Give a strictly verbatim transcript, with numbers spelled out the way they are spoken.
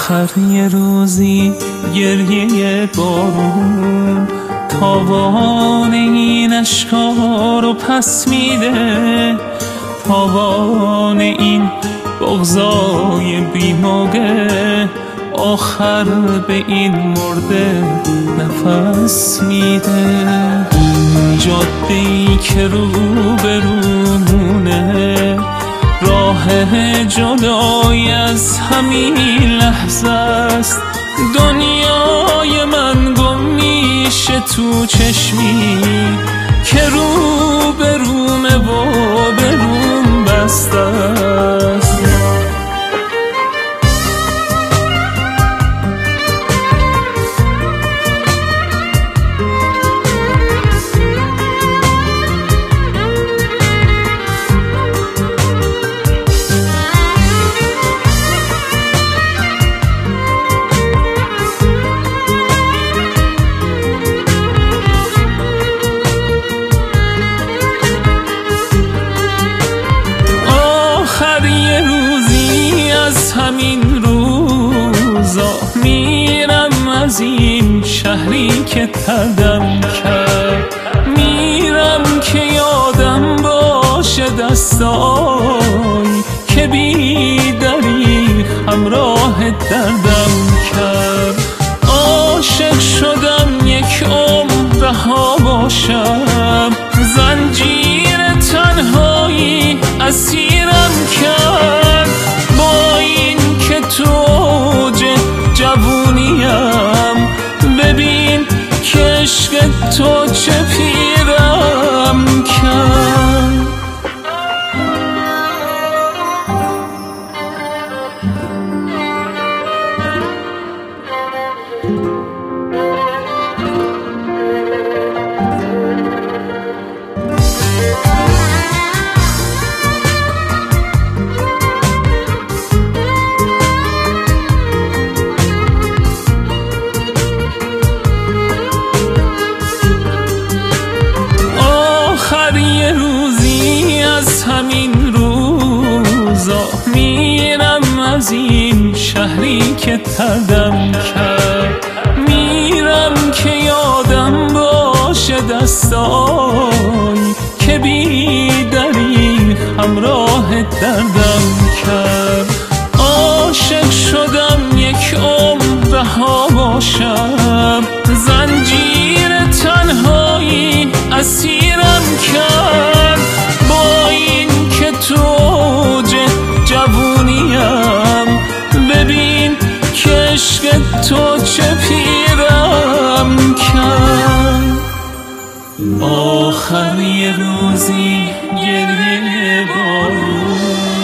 آخر یه روزی گریه بارون تاوان این اشکا رو پس میده، تاوان این بغضای بیموگه آخر به این مرده نفس میده. جاده‌ای که رو برونه راه جدای از همین لحظه است، دنیای من گم میشه تو چشمی که رو برومه و بروم بسته است. همین روزا میرم از این شهری که تردم کرد، میرم که یادم باشه دستای که بی دریغ همراه دردم کرد. عاشق شدم یک عمر رها باشم، زنجیر تنهایی اسیرم کرد. با این که تو اوج جوونیم ببین که عشق تو چه پیرم کرد. یه روزی از همین روزا میرم از این شهری که تردم کرد، میرم که یادم باشه دستای که بی دریغ همراه دردم کرد. عاشق شدم یک عمر رها باشم، زنجیر تنهایی اسیرم کرد. با این که تو اوج جوونیم ببین که عشق تو چه پیرم کرد. آخر یه روزی گریه بارون